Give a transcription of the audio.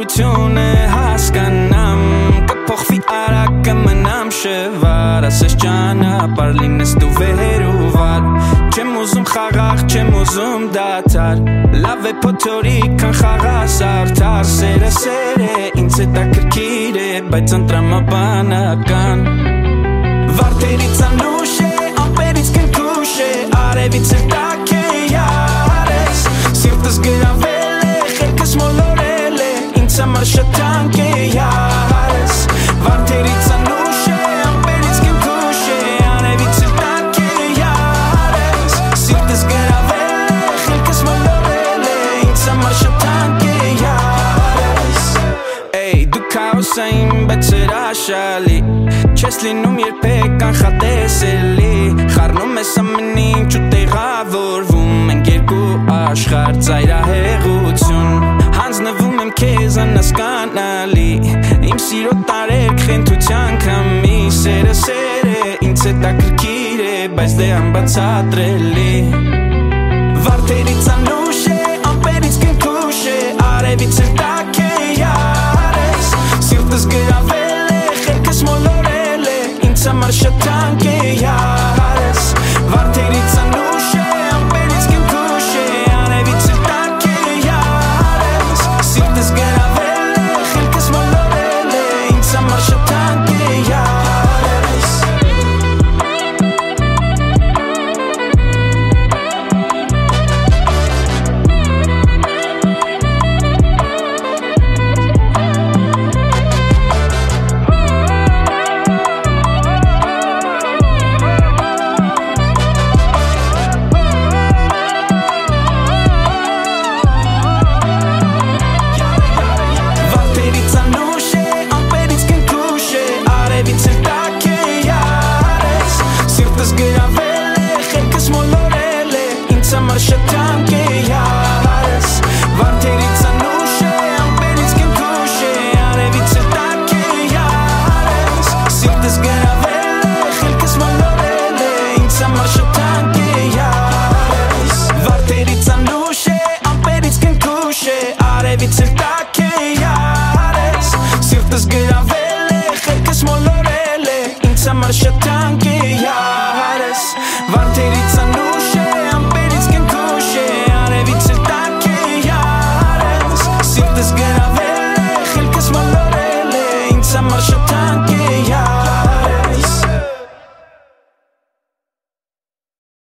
գոյություն է հասկանամ կփոխվի արագ մնամ շվար ասես ճանապարհ լինես դու վեր ու վար չեմ ուզում խաղաղ չեմ ուզում դադար լավ է փոթորիկ քան խաղաս արդար սերը սեր է ինձ հետաքրքիր է բայց ընտրամաբանական վարդերից անուշ է ամպերից կնքուշ է արևից էլ տաք է յարես սիրտս գրավել է խելքս մոլորել է ինձ համար շատ թանկ է յարես վարդերից անուշ է ամպերից կնքուշ է արևից էլ տաք է յարես սիրտս գրավել է խելքս մոլորել է ինձ համար շատ թանկ է յարես Էй դու քաոսային բայց հրաշալի Չես լինում երբեք անխատեսելի Խառնում ես ամեն ինչ ու տեղավորվում Ենք երկու աշխարհ ծայրահեղություն Հանձնվում եմ քեզ անհասկանալի Իմ սիրո տարերք խենթության քամի Սերը սեր է, ինձ հետաքրքիր է Բայց դե անբացատրելի Վարդերից անուշ է, ամպերից կնքուշ է Արևից էլ տաք է յարես Սիրտս գրավել է, խելքս մոլորել է Ինձ համար շատ թանկ է յարես Վարդերից անուշ է, ամպերից կնքուշ է Արևից էլ տաք է յարես Սիրտս գրավել է, խելքս մոլորել է Ինձ համար շատ թանկ է յարես Շատ թանկ է յարես Վարդերից անուշ է, ամպերից կնքուշ է Արևից էլ տաք է յարես Սիրտս գրավել է, խելքս մոլորել է Ինձ համար շատ թանկ է յարես Վարդերից անուշ է, ամպերից կնքուշ է Արևից էլ տաք